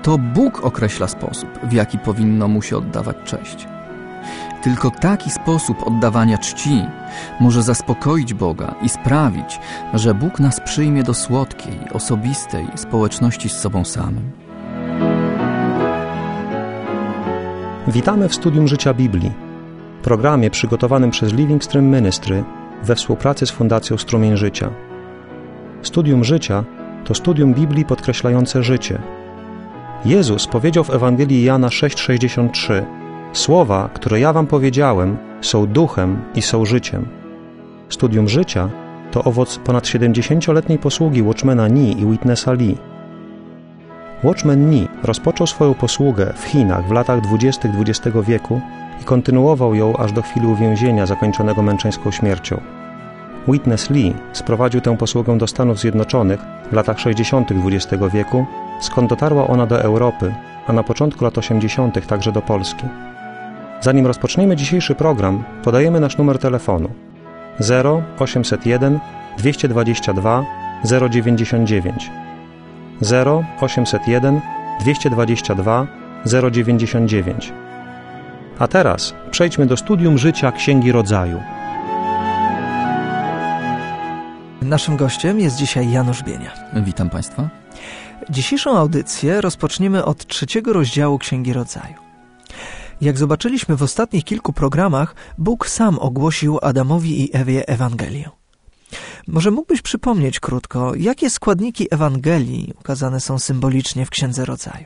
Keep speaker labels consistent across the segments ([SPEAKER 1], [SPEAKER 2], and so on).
[SPEAKER 1] To Bóg określa sposób, w jaki powinno Mu się oddawać cześć. Tylko taki sposób oddawania czci może zaspokoić Boga i sprawić, że Bóg nas przyjmie do słodkiej, osobistej społeczności z sobą samym.
[SPEAKER 2] Witamy w Studium Życia Biblii, programie przygotowanym przez Living Stream Ministry we współpracy z Fundacją Strumień Życia. Studium Życia to studium Biblii podkreślające życie. Jezus powiedział w Ewangelii Jana 6,63: Słowa, które ja wam powiedziałem, są duchem i są życiem. Studium Życia to owoc ponad 70-letniej posługi Watchmana Nee i Witnessa Lee. Watchman Nee rozpoczął swoją posługę w Chinach w latach 20. XX wieku i kontynuował ją aż do chwili uwięzienia zakończonego męczeńską śmiercią. Witness Lee sprowadził tę posługę do Stanów Zjednoczonych w latach 60. XX wieku, skąd dotarła ona do Europy, a na początku lat 80. także do Polski. Zanim rozpoczniemy dzisiejszy program, podajemy nasz numer telefonu 0801 222 099 0801 222 099. A teraz przejdźmy do studium życia Księgi Rodzaju.
[SPEAKER 3] Naszym gościem jest dzisiaj Janusz Bienia.
[SPEAKER 1] Witam Państwa.
[SPEAKER 3] Dzisiejszą audycję rozpoczniemy od 3 rozdziału Księgi Rodzaju. Jak zobaczyliśmy w ostatnich kilku programach, Bóg sam ogłosił Adamowi i Ewie Ewangelię. Może mógłbyś przypomnieć krótko, jakie składniki Ewangelii ukazane są symbolicznie w Księdze Rodzaju?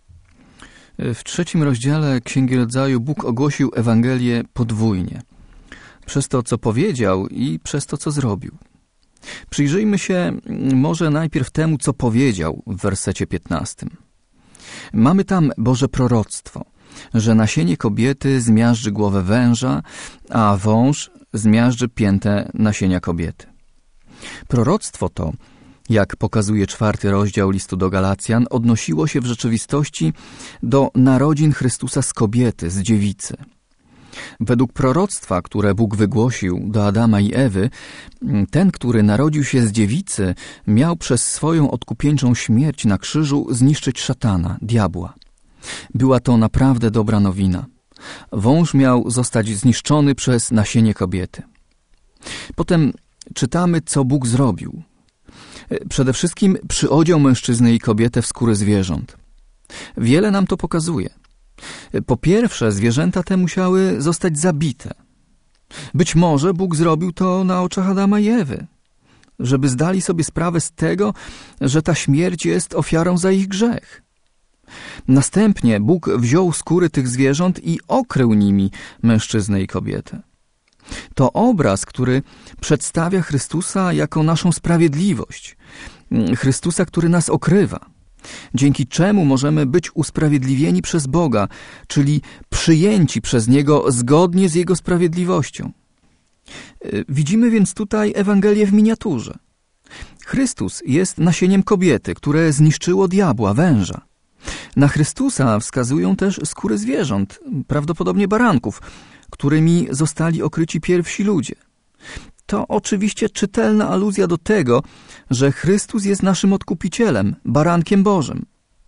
[SPEAKER 1] W 3 rozdziale Księgi Rodzaju Bóg ogłosił Ewangelię podwójnie. Przez to, co powiedział i przez to, co zrobił. Przyjrzyjmy się może najpierw temu, co powiedział w wersecie 15. Mamy tam Boże proroctwo, że nasienie kobiety zmiażdży głowę węża, a wąż zmiażdży piętę nasienia kobiety. Proroctwo to, jak pokazuje 4 rozdział listu do Galacjan, odnosiło się w rzeczywistości do narodzin Chrystusa z kobiety, z dziewicy. Według proroctwa, które Bóg wygłosił do Adama i Ewy, ten, który narodził się z dziewicy, miał przez swoją odkupieńczą śmierć na krzyżu zniszczyć szatana, diabła. Była to naprawdę dobra nowina. Wąż miał zostać zniszczony przez nasienie kobiety. Potem czytamy, co Bóg zrobił. Przede wszystkim przyodział mężczyznę i kobietę w skóry zwierząt. Wiele nam to pokazuje. Po pierwsze, zwierzęta te musiały zostać zabite. Być może Bóg zrobił to na oczach Adama i Ewy, żeby zdali sobie sprawę z tego, że ta śmierć jest ofiarą za ich grzech. Następnie Bóg wziął skóry tych zwierząt i okrył nimi mężczyznę i kobietę. To obraz, który przedstawia Chrystusa jako naszą sprawiedliwość. Chrystusa, który nas okrywa. Dzięki czemu możemy być usprawiedliwieni przez Boga, czyli przyjęci przez Niego zgodnie z Jego sprawiedliwością. Widzimy więc tutaj Ewangelię w miniaturze. Chrystus jest nasieniem kobiety, które zniszczyło diabła, węża. Na Chrystusa wskazują też skóry zwierząt, prawdopodobnie baranków, którymi zostali okryci pierwsi ludzie. To oczywiście czytelna aluzja do tego, że Chrystus jest naszym odkupicielem, barankiem Bożym.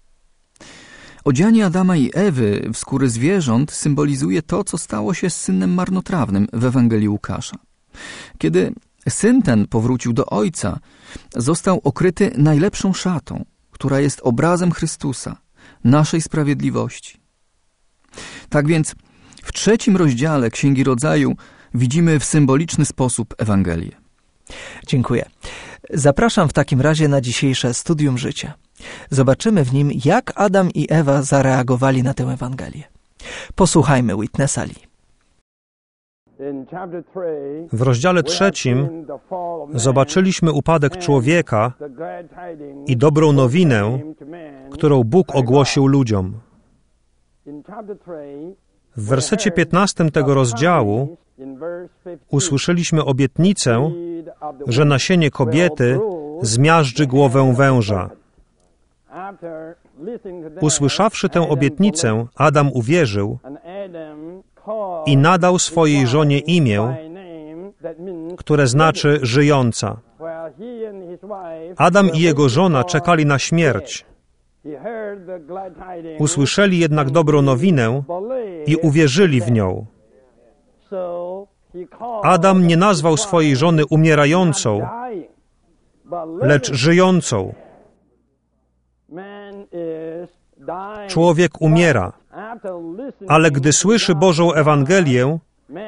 [SPEAKER 1] Odzianie Adama i Ewy w skóry zwierząt symbolizuje to, co stało się z synem marnotrawnym w Ewangelii Łukasza. Kiedy syn ten powrócił do ojca, został okryty najlepszą szatą, która jest obrazem Chrystusa, naszej sprawiedliwości. Tak więc w 3 rozdziale Księgi Rodzaju widzimy w symboliczny sposób Ewangelię.
[SPEAKER 3] Dziękuję. Zapraszam w takim razie na dzisiejsze Studium Życia. Zobaczymy w nim, jak Adam i Ewa zareagowali na tę Ewangelię. Posłuchajmy Witnessa Lee.
[SPEAKER 2] W rozdziale 3 zobaczyliśmy upadek człowieka i dobrą nowinę, którą Bóg ogłosił ludziom. W wersecie 15 tego rozdziału usłyszeliśmy obietnicę, że nasienie kobiety zmiażdży głowę węża. Usłyszawszy tę obietnicę, Adam uwierzył i nadał swojej żonie imię, które znaczy żyjąca. Adam i jego żona czekali na śmierć, Usłyszeli jednak dobrą nowinę i uwierzyli w nią. Adam nie nazwał swojej żony umierającą, lecz żyjącą. Człowiek umiera, ale gdy słyszy Bożą Ewangelię,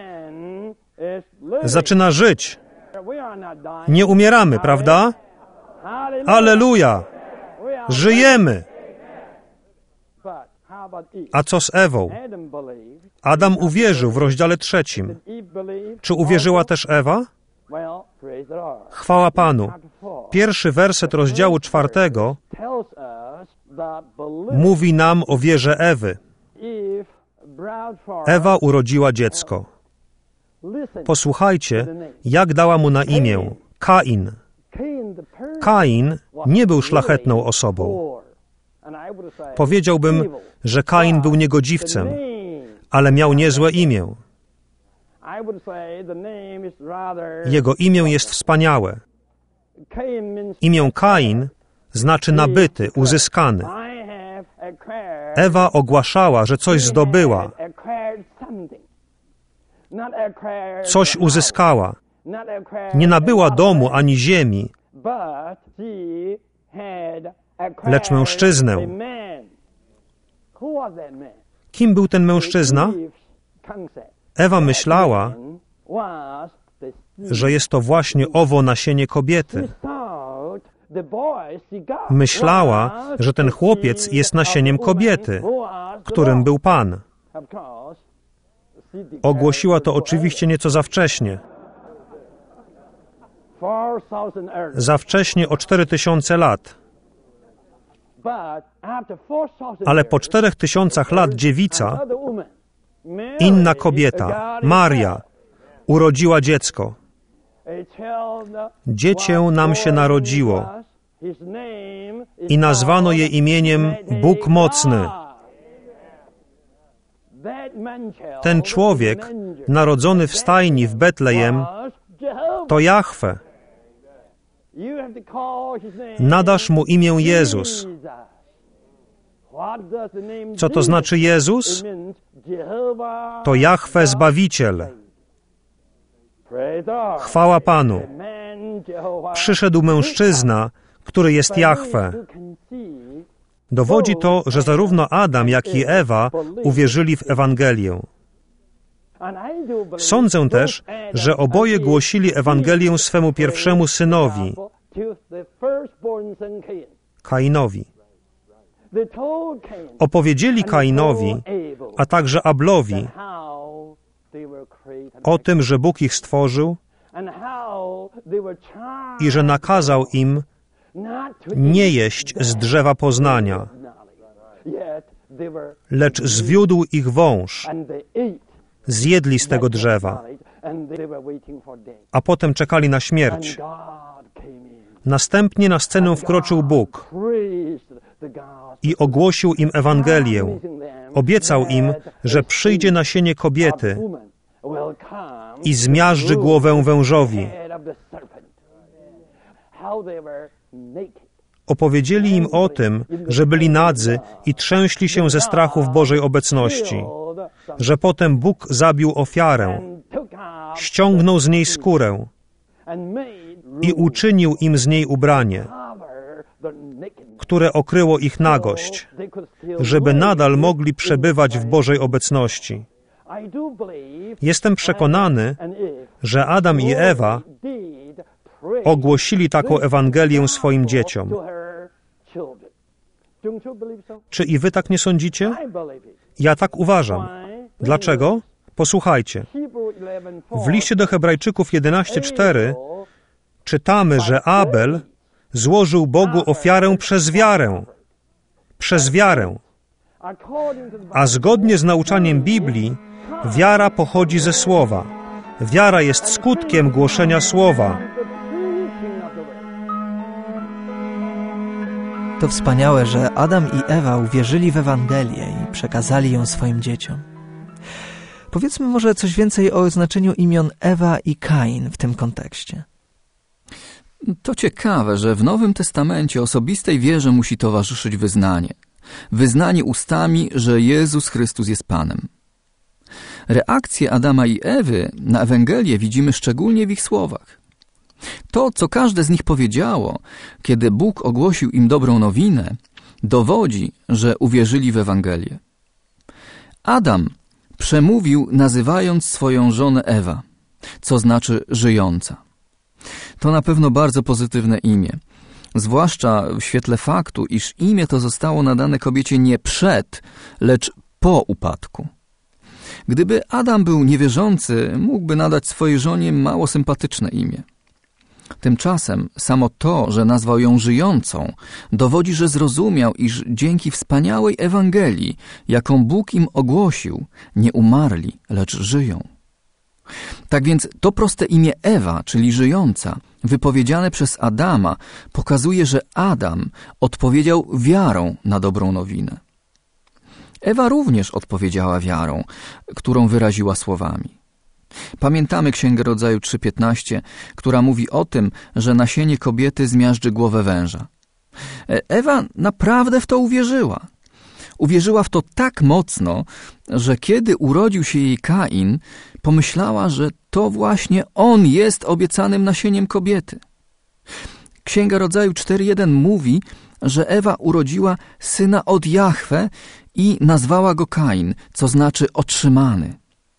[SPEAKER 2] zaczyna żyć. Nie umieramy, prawda? Alleluja! Żyjemy! A co z Ewą? Adam uwierzył w rozdziale 3. Czy uwierzyła też Ewa? Chwała Panu. Pierwszy werset rozdziału 4 mówi nam o wierze Ewy. Ewa urodziła dziecko. Posłuchajcie, jak dała mu na imię. Kain. Kain nie był szlachetną osobą. Powiedziałbym, że Kain był niegodziwcem, ale miał niezłe imię. Jego imię jest wspaniałe. Imię Kain znaczy nabyty, uzyskany. Ewa ogłaszała, że coś zdobyła, coś uzyskała. Nie nabyła domu ani ziemi, lecz mężczyznę. Kim był ten mężczyzna? Ewa myślała, że jest to właśnie owo nasienie kobiety. Myślała, że ten chłopiec jest nasieniem kobiety, którym był Pan. Ogłosiła to oczywiście nieco za wcześnie. Za wcześnie o 4000 lat. Ale po 4000 lat dziewica, inna kobieta, Maria, urodziła dziecko. Dziecię nam się narodziło i nazwano je imieniem Bóg Mocny. Ten człowiek, narodzony w stajni w Betlejem, to Jahwe. Nadasz mu imię Jezus. Co to znaczy Jezus? To Jahwe Zbawiciel. Chwała Panu. Przyszedł mężczyzna, który jest Jahwe. Dowodzi to, że zarówno Adam, jak i Ewa uwierzyli w Ewangelię. Sądzę też, że oboje głosili Ewangelię swemu pierwszemu synowi, Kainowi. Opowiedzieli Kainowi, a także Ablowi o tym, że Bóg ich stworzył i że nakazał im nie jeść z drzewa poznania, lecz zwiódł ich wąż. Zjedli z tego drzewa, a potem czekali na śmierć. Następnie na scenę wkroczył Bóg i ogłosił im Ewangelię. Obiecał im, że przyjdzie nasienie kobiety i zmiażdży głowę wężowi. Opowiedzieli im o tym, że byli nadzy i trzęśli się ze strachu w Bożej obecności, że potem Bóg zabił ofiarę, ściągnął z niej skórę i uczynił im z niej ubranie, które okryło ich nagość, żeby nadal mogli przebywać w Bożej obecności. Jestem przekonany, że Adam i Ewa ogłosili taką Ewangelię swoim dzieciom. Czy i wy tak nie sądzicie? Ja tak uważam. Dlaczego? Posłuchajcie. W liście do Hebrajczyków 11:4 czytamy, że Abel złożył Bogu ofiarę przez wiarę. Przez wiarę. A zgodnie z nauczaniem Biblii, wiara pochodzi ze słowa. Wiara jest skutkiem głoszenia słowa.
[SPEAKER 3] To wspaniałe, że Adam i Ewa uwierzyli w Ewangelię i przekazali ją swoim dzieciom. Powiedzmy może coś więcej o znaczeniu imion Ewa i Kain w tym kontekście.
[SPEAKER 1] To ciekawe, że w Nowym Testamencie osobistej wierze musi towarzyszyć wyznanie. wyznanie ustami, że Jezus Chrystus jest Panem. Reakcję Adama i Ewy na Ewangelię widzimy szczególnie w ich słowach. To, co każde z nich powiedziało, kiedy Bóg ogłosił im dobrą nowinę, dowodzi, że uwierzyli w Ewangelię. Adam przemówił, nazywając swoją żonę Ewa, co znaczy żyjąca. To na pewno bardzo pozytywne imię, zwłaszcza w świetle faktu, iż imię to zostało nadane kobiecie nie przed, lecz po upadku. Gdyby Adam był niewierzący, mógłby nadać swojej żonie mało sympatyczne imię. Tymczasem samo to, że nazwał ją żyjącą, dowodzi, że zrozumiał, iż dzięki wspaniałej Ewangelii, jaką Bóg im ogłosił, nie umarli, lecz żyją. Tak więc to proste imię Ewa, czyli żyjąca, wypowiedziane przez Adama, pokazuje, że Adam odpowiedział wiarą na dobrą nowinę. Ewa również odpowiedziała wiarą, którą wyraziła słowami. Pamiętamy Księgę Rodzaju 3:15, która mówi o tym, że nasienie kobiety zmiażdży głowę węża. Ewa naprawdę w to uwierzyła. Uwierzyła w to tak mocno, że kiedy urodził się jej Kain, pomyślała, że to właśnie on jest obiecanym nasieniem kobiety. Księga Rodzaju 4:1 mówi, że Ewa urodziła syna od Jahwe i nazwała go Kain, co znaczy otrzymany.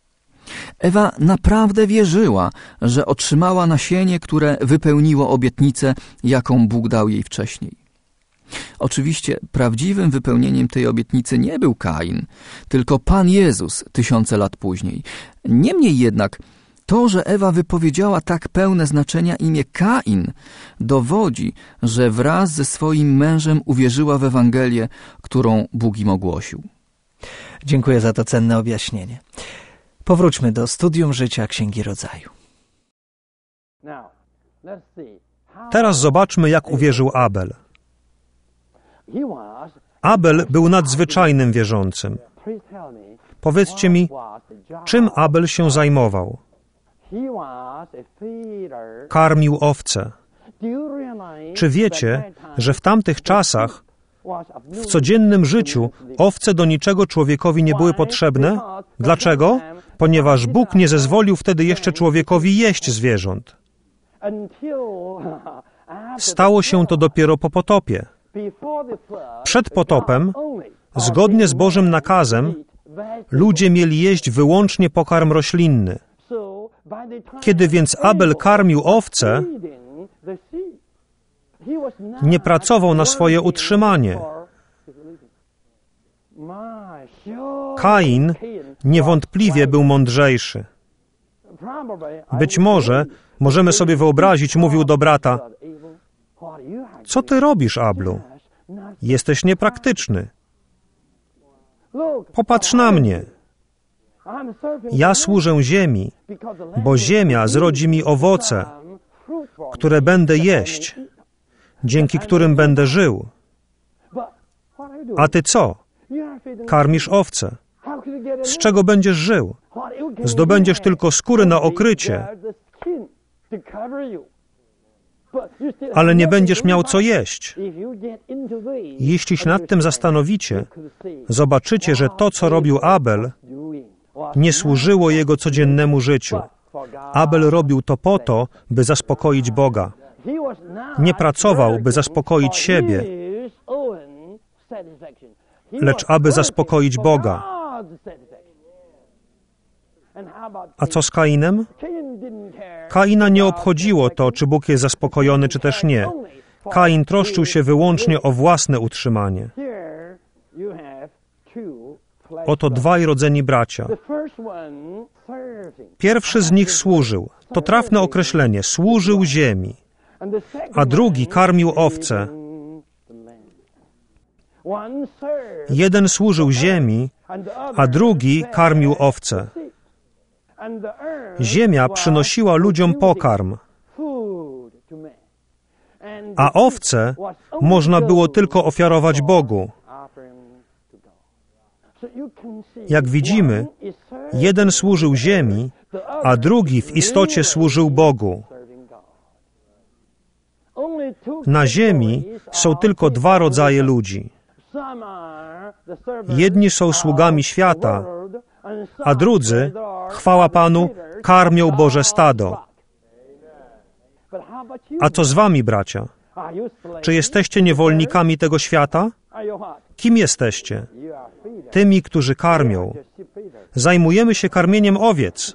[SPEAKER 1] Ewa naprawdę wierzyła, że otrzymała nasienie, które wypełniło obietnicę, jaką Bóg dał jej wcześniej. Oczywiście prawdziwym wypełnieniem tej obietnicy nie był Kain, tylko Pan Jezus 1000 lat później. Niemniej jednak to, że Ewa wypowiedziała tak pełne znaczenia imię Kain, dowodzi, że wraz ze swoim mężem uwierzyła w Ewangelię, którą Bóg im ogłosił.
[SPEAKER 3] Dziękuję za to cenne objaśnienie. Powróćmy do studium życia Księgi Rodzaju.
[SPEAKER 2] Teraz zobaczmy, jak uwierzył Abel. Abel był nadzwyczajnym wierzącym. Powiedzcie mi, czym Abel się zajmował? Karmił owce. Czy wiecie, że w tamtych czasach w codziennym życiu owce do niczego człowiekowi nie były potrzebne? Dlaczego? Ponieważ Bóg nie zezwolił wtedy jeszcze człowiekowi jeść zwierząt. Stało się to dopiero po potopie. Przed potopem, zgodnie z Bożym nakazem, ludzie mieli jeść wyłącznie pokarm roślinny. Kiedy więc Abel karmił owce, nie pracował na swoje utrzymanie. Kain niewątpliwie był mądrzejszy. Być może, możemy sobie wyobrazić, mówił do brata: co ty robisz, Ablu? Jesteś niepraktyczny. Popatrz na mnie. Ja służę ziemi, bo ziemia zrodzi mi owoce, które będę jeść, dzięki którym będę żył. A ty co? Karmisz owce. Z czego będziesz żył? Zdobędziesz tylko skóry na okrycie, ale nie będziesz miał co jeść. Jeśli się nad tym zastanowicie, zobaczycie, że to, co robił Abel, nie służyło jego codziennemu życiu. Abel robił to po to, by zaspokoić Boga. Nie pracował, by zaspokoić siebie, lecz aby zaspokoić Boga. A co z Kainem? Kaina nie obchodziło to, czy Bóg jest zaspokojony, czy też nie. Kain troszczył się wyłącznie o własne utrzymanie. Oto dwaj rodzeni bracia. Pierwszy z nich służył. To trafne określenie. Służył ziemi. A drugi karmił owce. Jeden służył ziemi, a drugi karmił owce. Ziemia przynosiła ludziom pokarm, a owce można było tylko ofiarować Bogu. Jak widzimy, jeden służył ziemi, a drugi w istocie służył Bogu. Na ziemi są tylko dwa rodzaje ludzi. Jedni są sługami świata, a drudzy, chwała Panu, karmią Boże stado. A co z wami, bracia? Czy jesteście niewolnikami tego świata? Kim jesteście? Tymi, którzy karmią. Zajmujemy się karmieniem owiec.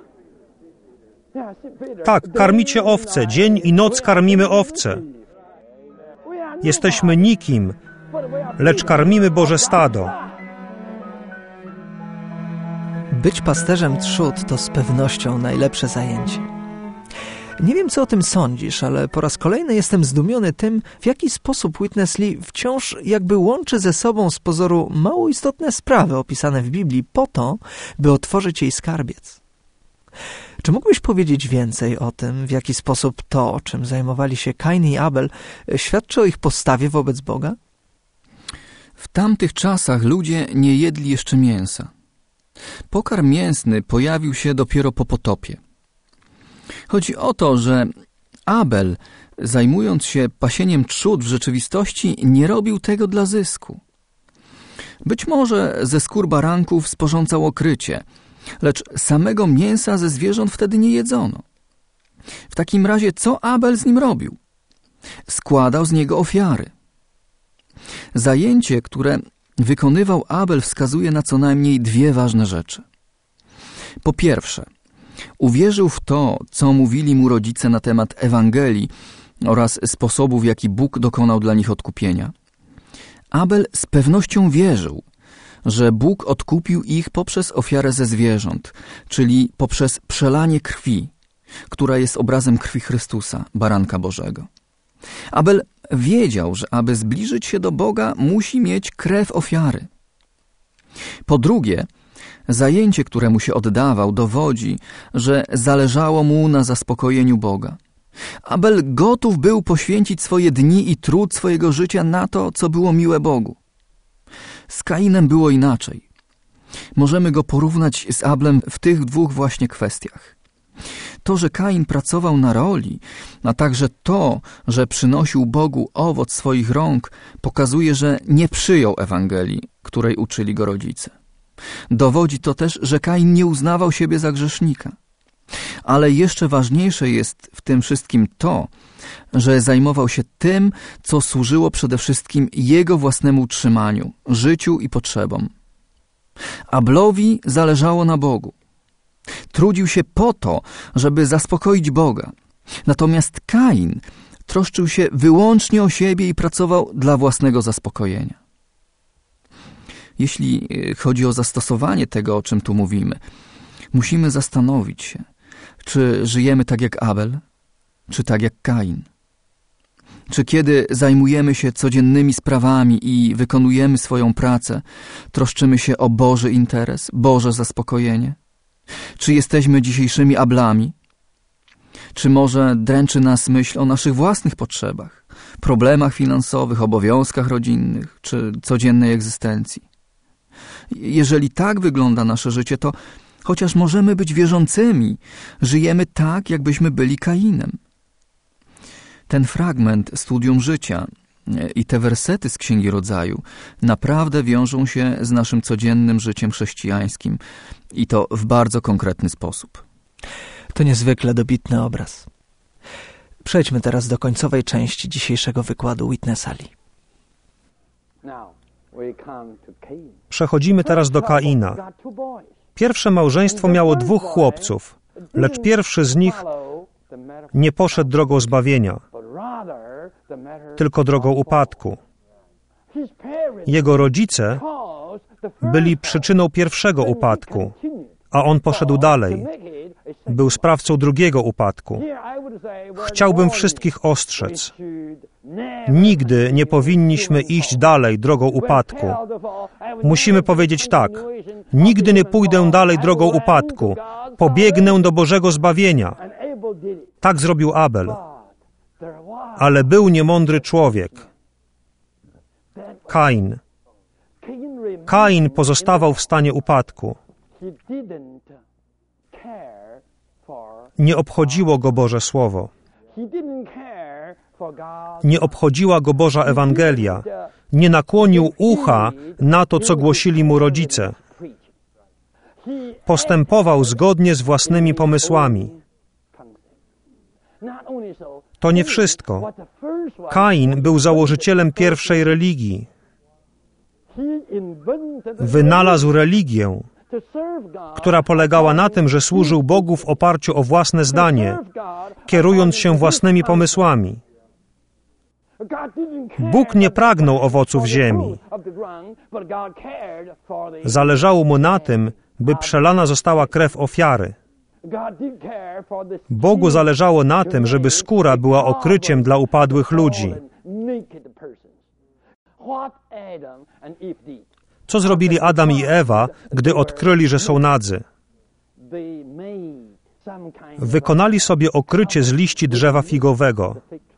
[SPEAKER 2] Tak, karmicie owce. Dzień i noc karmimy owce. Jesteśmy nikim, lecz karmimy Boże stado.
[SPEAKER 3] Być pasterzem trzód to z pewnością najlepsze zajęcie. Nie wiem, co o tym sądzisz, ale po raz kolejny jestem zdumiony tym, w jaki sposób Witness Lee wciąż jakby łączy ze sobą z pozoru mało istotne sprawy opisane w Biblii po to, by otworzyć jej skarbiec. Czy mógłbyś powiedzieć więcej o tym, w jaki sposób to, czym zajmowali się Kain i Abel, świadczy o ich postawie wobec Boga?
[SPEAKER 1] W tamtych czasach ludzie nie jedli jeszcze mięsa. Pokarm mięsny pojawił się dopiero po potopie. Chodzi o to, że Abel, zajmując się pasieniem trzód, w rzeczywistości nie robił tego dla zysku. Być może ze skór baranków sporządzał okrycie, lecz samego mięsa ze zwierząt wtedy nie jedzono. W takim razie co Abel z nim robił? Składał z niego ofiary. Zajęcie, które wykonywał Abel, wskazuje na co najmniej dwie ważne rzeczy. Po pierwsze, uwierzył w to, co mówili mu rodzice na temat Ewangelii oraz sposobu, w jaki Bóg dokonał dla nich odkupienia. Abel z pewnością wierzył, że Bóg odkupił ich poprzez ofiarę ze zwierząt, czyli poprzez przelanie krwi, która jest obrazem krwi Chrystusa, Baranka Bożego. Abel wiedział, że aby zbliżyć się do Boga, musi mieć krew ofiary. Po drugie, zajęcie, któremu się oddawał, dowodzi, że zależało mu na zaspokojeniu Boga. Abel gotów był poświęcić swoje dni i trud swojego życia na to, co było miłe Bogu. Z Kainem było inaczej. Możemy go porównać z Ablem w tych dwóch właśnie kwestiach. To, że Kain pracował na roli, a także to, że przynosił Bogu owoc swoich rąk, pokazuje, że nie przyjął Ewangelii, której uczyli go rodzice. Dowodzi to też, że Kain nie uznawał siebie za grzesznika. Ale jeszcze ważniejsze jest w tym wszystkim to, że zajmował się tym, co służyło przede wszystkim jego własnemu utrzymaniu, życiu i potrzebom. Ablowi zależało na Bogu. Trudził się po to, żeby zaspokoić Boga. Natomiast Kain troszczył się wyłącznie o siebie i pracował dla własnego zaspokojenia. Jeśli chodzi o zastosowanie tego, o czym tu mówimy, musimy zastanowić się, czy żyjemy tak jak Abel, czy tak jak Kain. Czy kiedy zajmujemy się codziennymi sprawami i wykonujemy swoją pracę, troszczymy się o Boży interes, Boże zaspokojenie? Czy jesteśmy dzisiejszymi Ablami? Czy może dręczy nas myśl o naszych własnych potrzebach, problemach finansowych, obowiązkach rodzinnych, czy codziennej egzystencji? Jeżeli tak wygląda nasze życie, to chociaż możemy być wierzącymi, żyjemy tak, jakbyśmy byli Kainem. Ten fragment Studium Życia i te wersety z Księgi Rodzaju naprawdę wiążą się z naszym codziennym życiem chrześcijańskim i to w bardzo konkretny sposób.
[SPEAKER 3] To niezwykle dobitny obraz. Przejdźmy teraz do końcowej części dzisiejszego wykładu Witnessa Lee.
[SPEAKER 2] Przechodzimy teraz do Kaina. Pierwsze małżeństwo miało 2 chłopców, lecz pierwszy z nich nie poszedł drogą zbawienia, tylko drogą upadku. Jego rodzice byli przyczyną pierwszego upadku, a on poszedł dalej. Był sprawcą drugiego upadku. Chciałbym wszystkich ostrzec. Nigdy nie powinniśmy iść dalej drogą upadku. Musimy powiedzieć tak. Nigdy nie pójdę dalej drogą upadku. Pobiegnę do Bożego zbawienia. Tak zrobił Abel. Ale był niemądry człowiek. Kain. Kain pozostawał w stanie upadku. Nie obchodziło go Boże Słowo. Nie obchodziła go Boża Ewangelia. Nie nakłonił ucha na to, co głosili mu rodzice. Postępował zgodnie z własnymi pomysłami. To nie wszystko. Kain był założycielem pierwszej religii. Wynalazł religię, która polegała na tym, że służył Bogu w oparciu o własne zdanie, kierując się własnymi pomysłami. Bóg nie pragnął owoców ziemi. Zależało mu na tym, by przelana została krew ofiary. Bogu zależało na tym, żeby skóra była okryciem dla upadłych ludzi. Co zrobili Adam i Ewa, gdy odkryli, że są nadzy? Wykonali sobie okrycie z liści drzewa figowego.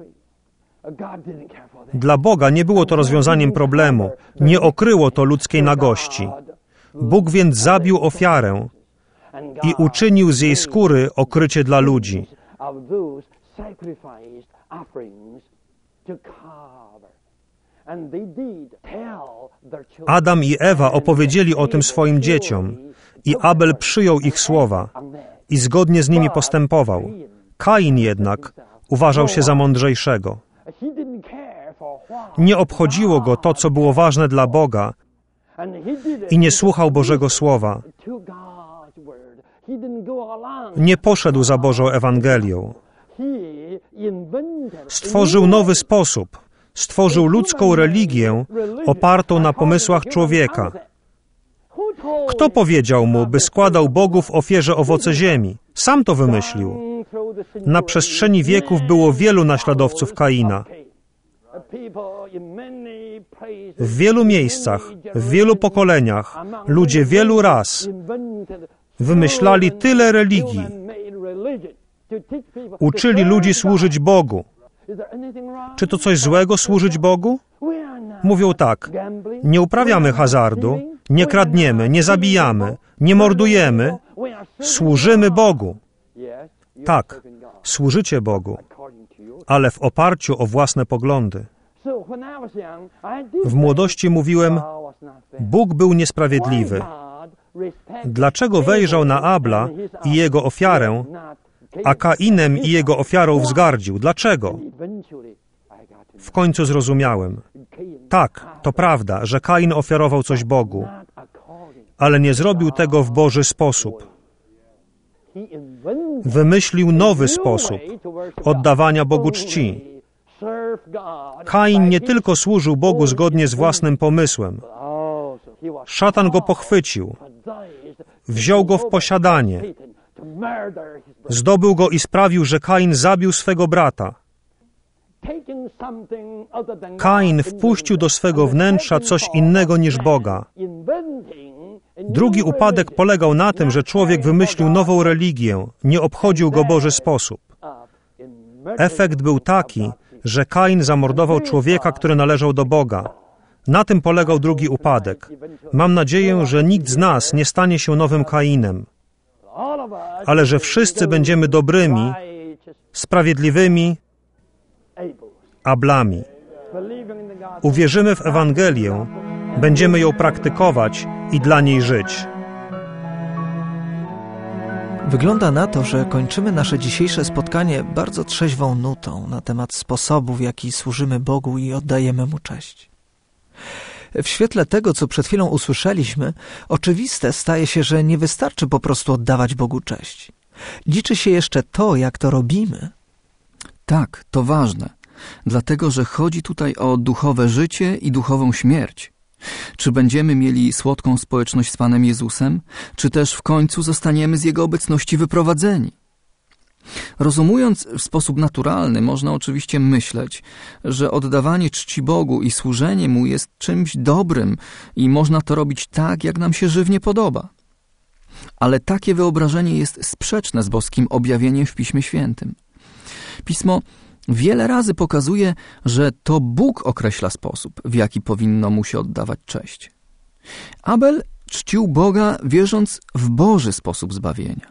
[SPEAKER 2] Dla Boga nie było to rozwiązaniem problemu. Nie okryło to ludzkiej nagości. Bóg więc zabił ofiarę i uczynił z jej skóry okrycie dla ludzi. Adam i Ewa opowiedzieli o tym swoim dzieciom i Abel przyjął ich słowa i zgodnie z nimi postępował. Kain jednak uważał się za mądrzejszego. Nie obchodziło go to, co było ważne dla Boga i nie słuchał Bożego Słowa. Nie poszedł za Bożą Ewangelią. Stworzył nowy sposób. Stworzył ludzką religię opartą na pomysłach człowieka. Kto powiedział mu, by składał Bogu w ofierze owoce ziemi? Sam to wymyślił. Na przestrzeni wieków było wielu naśladowców Kaina. W wielu miejscach, w wielu pokoleniach, ludzie wielu ras wymyślali tyle religii. Uczyli ludzi służyć Bogu. Czy to coś złego służyć Bogu? Mówią tak: nie uprawiamy hazardu, nie kradniemy, nie zabijamy, nie mordujemy, służymy Bogu. Tak, służycie Bogu, ale w oparciu o własne poglądy. W młodości mówiłem: Bóg był niesprawiedliwy. Dlaczego wejrzał na Abla i jego ofiarę, a Kainem i jego ofiarą wzgardził? Dlaczego? W końcu zrozumiałem. Tak, to prawda, że Kain ofiarował coś Bogu, ale nie zrobił tego w Boży sposób. Wymyślił nowy sposób oddawania Bogu czci. Kain nie tylko służył Bogu zgodnie z własnym pomysłem. Szatan go pochwycił. Wziął go w posiadanie. Zdobył go i sprawił, że Kain zabił swego brata. Kain wpuścił do swego wnętrza coś innego niż Boga. Drugi upadek polegał na tym, że człowiek wymyślił nową religię, nie obchodził go Boży sposób. Efekt był taki, że Kain zamordował człowieka, który należał do Boga. Na tym polegał drugi upadek. Mam nadzieję, że nikt z nas nie stanie się nowym Kainem, ale że wszyscy będziemy dobrymi, sprawiedliwymi Ablami. Uwierzymy w Ewangelię, będziemy ją praktykować i dla niej żyć.
[SPEAKER 3] Wygląda na to, że kończymy nasze dzisiejsze spotkanie bardzo trzeźwą nutą na temat sposobu, w jaki służymy Bogu i oddajemy Mu cześć. W świetle tego, co przed chwilą usłyszeliśmy, oczywiste staje się, że nie wystarczy po prostu oddawać Bogu cześć. Liczy się jeszcze to, jak to robimy.
[SPEAKER 1] Tak, to ważne, dlatego że chodzi tutaj o duchowe życie i duchową śmierć. Czy będziemy mieli słodką społeczność z Panem Jezusem, czy też w końcu zostaniemy z Jego obecności wyprowadzeni? Rozumując w sposób naturalny, można oczywiście myśleć, że oddawanie czci Bogu i służenie Mu jest czymś dobrym i można to robić tak, jak nam się żywnie podoba. Ale takie wyobrażenie jest sprzeczne z boskim objawieniem w Piśmie Świętym. Pismo wiele razy pokazuje, że to Bóg określa sposób, w jaki powinno Mu się oddawać cześć. Abel czcił Boga, wierząc w Boży sposób zbawienia.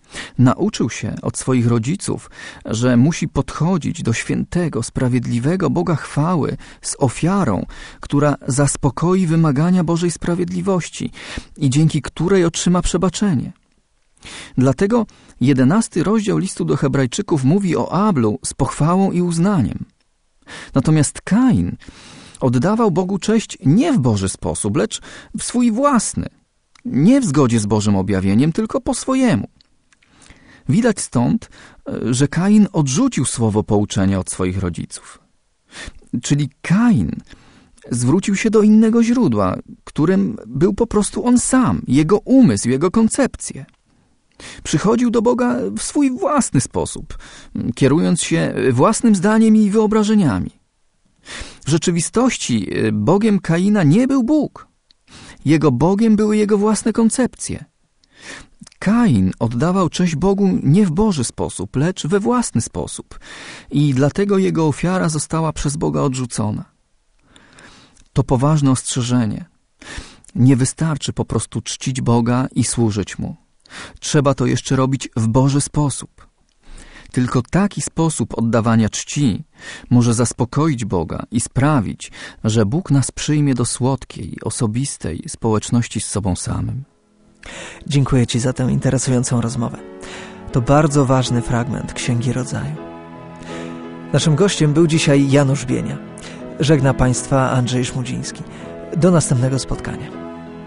[SPEAKER 1] Nauczył się od swoich rodziców, że musi podchodzić do świętego, sprawiedliwego Boga chwały z ofiarą, która zaspokoi wymagania Bożej sprawiedliwości i dzięki której otrzyma przebaczenie. Dlatego 11 rozdział listu do Hebrajczyków mówi o Ablu z pochwałą i uznaniem. Natomiast Kain oddawał Bogu cześć nie w Boży sposób, lecz w swój własny, nie w zgodzie z Bożym objawieniem, tylko po swojemu. Widać stąd, że Kain odrzucił słowo pouczenia od swoich rodziców. Czyli Kain zwrócił się do innego źródła, którym był po prostu on sam, jego umysł, jego koncepcje. Przychodził do Boga w swój własny sposób, kierując się własnym zdaniem i wyobrażeniami. W rzeczywistości Bogiem Kaina nie był Bóg. Jego Bogiem były jego własne koncepcje. Kain oddawał cześć Bogu nie w Boży sposób, lecz we własny sposób i dlatego jego ofiara została przez Boga odrzucona. To poważne ostrzeżenie. Nie wystarczy po prostu czcić Boga i służyć Mu. Trzeba to jeszcze robić w Boży sposób. Tylko taki sposób oddawania czci może zaspokoić Boga i sprawić, że Bóg nas przyjmie do słodkiej, osobistej społeczności z sobą samym.
[SPEAKER 3] Dziękuję Ci za tę interesującą rozmowę. To bardzo ważny fragment Księgi Rodzaju. Naszym gościem był dzisiaj Janusz Bienia. Żegna Państwa Andrzej Szmudziński. Do następnego spotkania.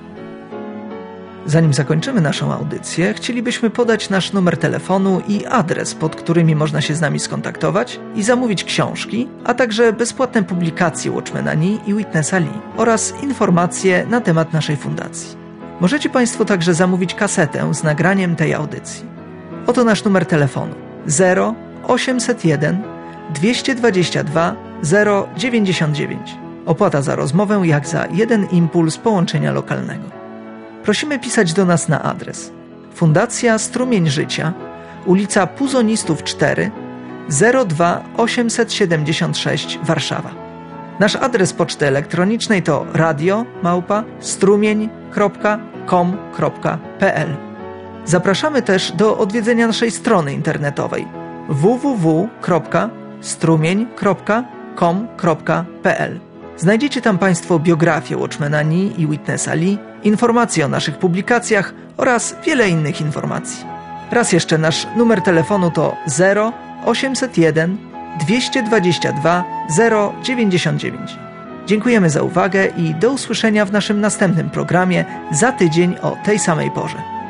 [SPEAKER 3] Zanim zakończymy naszą audycję, chcielibyśmy podać nasz numer telefonu i adres, pod którymi można się z nami skontaktować i zamówić książki, a także bezpłatne publikacje Watchmana Nee i Witnessa Lee oraz informacje na temat naszej fundacji. Możecie Państwo także zamówić kasetę z nagraniem tej audycji. Oto nasz numer telefonu 0801 222 099. Opłata za rozmowę jak za jeden impuls połączenia lokalnego. Prosimy pisać do nas na adres Fundacja Strumień Życia, ulica Puzonistów 4, 02876 Warszawa. Nasz adres poczty elektronicznej to radio@strumień.com.pl. Zapraszamy też do odwiedzenia naszej strony internetowej www.strumień.com.pl. Znajdziecie tam Państwo biografię Watchmana Nee i Witnessa Lee, informacje o naszych publikacjach oraz wiele innych informacji. Raz jeszcze nasz numer telefonu to 0801 222 099. Dziękujemy za uwagę i do usłyszenia w naszym następnym programie za tydzień o tej samej porze.